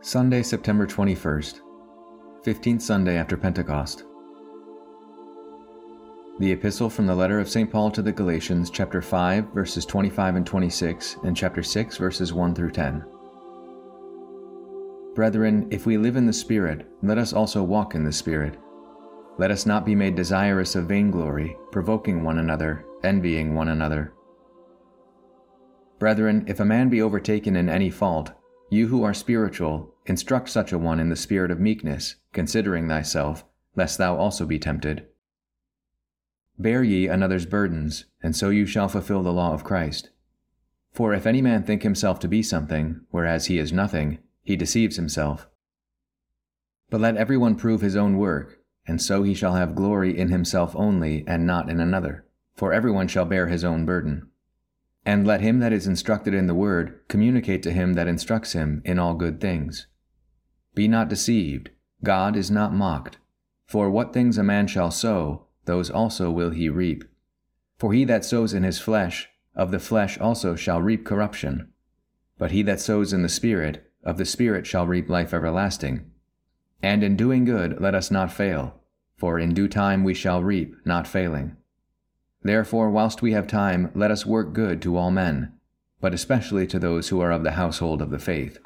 Sunday, September 21st, 15th Sunday after Pentecost. The Epistle from the letter of St. Paul to the Galatians, chapter 5, verses 25 and 26, and chapter 6, verses 1 through 10. Brethren, if we live in the Spirit, let us also walk in the Spirit. Let us not be made desirous of vainglory, provoking one another, envying one another. Brethren, if a man be overtaken in any fault, you who are spiritual, instruct such a one in the spirit of meekness, considering thyself, lest thou also be tempted. Bear ye another's burdens, and so you shall fulfill the law of Christ. For if any man think himself to be something, whereas he is nothing, he deceives himself. But let every one prove his own work, and so he shall have glory in himself only, and not in another. For every one shall bear his own burden. And let him that is instructed in the word communicate to him that instructs him in all good things. Be not deceived, God is not mocked. For what things a man shall sow, those also will he reap. For he that sows in his flesh, of the flesh also shall reap corruption. But he that sows in the Spirit, of the Spirit shall reap life everlasting. And in doing good let us not fail, for in due time we shall reap, not failing. Therefore, whilst we have time, let us work good to all men, but especially to those who are of the household of the faith.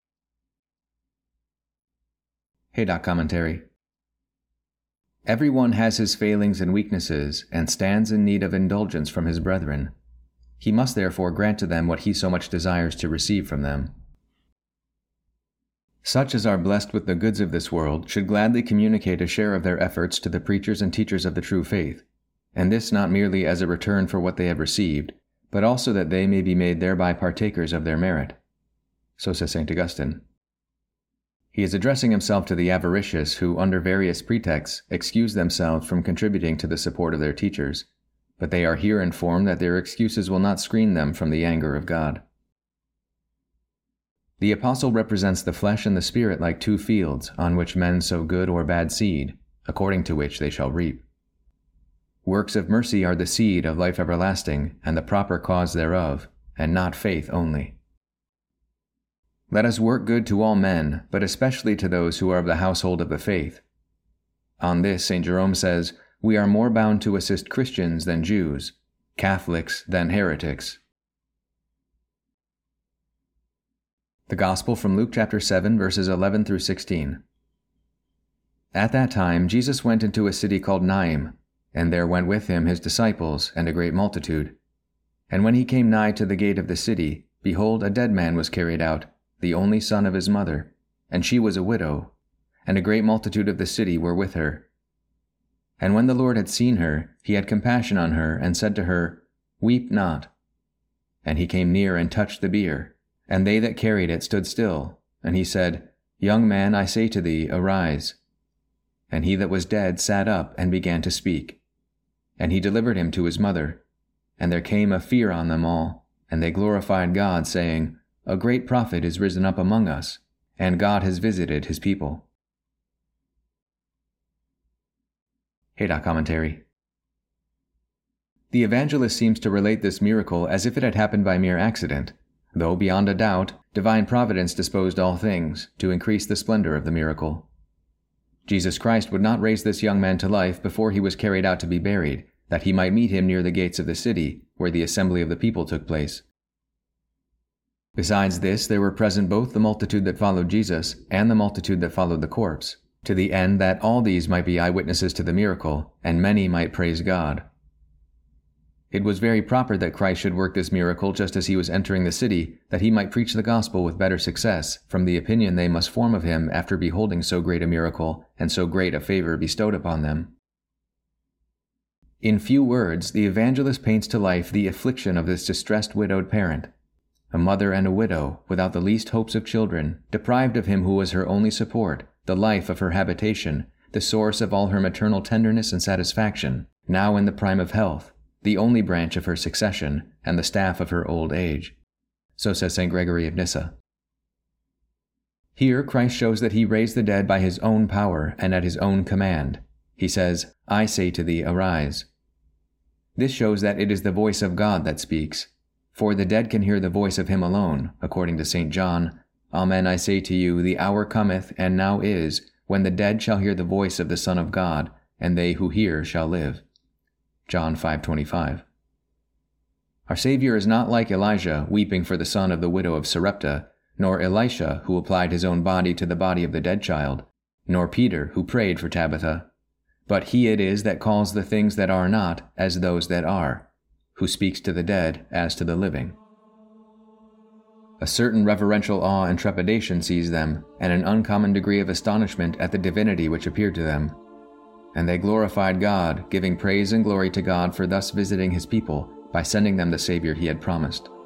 Haydock Commentary. Every one has his failings and weaknesses, and stands in need of indulgence from his brethren. He must therefore grant to them what he so much desires to receive from them. Such as are blessed with the goods of this world should gladly communicate a share of their efforts to the preachers and teachers of the true faith, and this not merely as a return for what they have received, but also that they may be made thereby partakers of their merit. So says St. Augustine. He is addressing himself to the avaricious who, under various pretexts, excuse themselves from contributing to the support of their teachers, but they are here informed that their excuses will not screen them from the anger of God. The Apostle represents the flesh and the Spirit like two fields, on which men sow good or bad seed, according to which they shall reap. Works of mercy are the seed of life everlasting, and the proper cause thereof, and not faith only. Let us work good to all men, but especially to those who are of the household of the faith. On this, St. Jerome says, we are more bound to assist Christians than Jews, Catholics than heretics. The Gospel from Luke chapter 7, verses 11 through 16. At that time Jesus went into a city called Naim, and there went with him his disciples and a great multitude. And when he came nigh to the gate of the city, behold, a dead man was carried out, the only son of his mother, and she was a widow, and a great multitude of the city were with her. And when the Lord had seen her, he had compassion on her, and said to her, Weep not. And he came near and touched the bier, and they that carried it stood still. And he said, Young man, I say to thee, arise. And he that was dead sat up and began to speak. And he delivered him to his mother. And there came a fear on them all, and they glorified God, saying, A great prophet is risen up among us, and God has visited his people. Haydock Commentary. The evangelist seems to relate this miracle as if it had happened by mere accident, though beyond a doubt, divine providence disposed all things to increase the splendor of the miracle. Jesus Christ would not raise this young man to life before he was carried out to be buried, that he might meet him near the gates of the city, where the assembly of the people took place. Besides this, there were present both the multitude that followed Jesus and the multitude that followed the corpse, to the end that all these might be eyewitnesses to the miracle, and many might praise God. It was very proper that Christ should work this miracle just as he was entering the city, that he might preach the gospel with better success, from the opinion they must form of him after beholding so great a miracle and so great a favor bestowed upon them. In few words, the evangelist paints to life the affliction of this distressed widowed parent, a mother and a widow, without the least hopes of children, deprived of him who was her only support, the life of her habitation, the source of all her maternal tenderness and satisfaction, now in the prime of health, the only branch of her succession, and the staff of her old age. So says St. Gregory of Nyssa. Here Christ shows that he raised the dead by his own power and at his own command. He says, I say to thee, arise. This shows that it is the voice of God that speaks, for the dead can hear the voice of him alone, according to St. John, Amen, I say to you, the hour cometh, and now is, when the dead shall hear the voice of the Son of God, and they who hear shall live. John 5:25. Our Savior is not like Elijah, weeping for the son of the widow of Sarepta, nor Elisha, who applied his own body to the body of the dead child, nor Peter, who prayed for Tabitha. But he it is that calls the things that are not as those that are, who speaks to the dead as to the living. A certain reverential awe and trepidation seized them, and an uncommon degree of astonishment at the divinity which appeared to them. And they glorified God, giving praise and glory to God for thus visiting his people by sending them the Savior he had promised.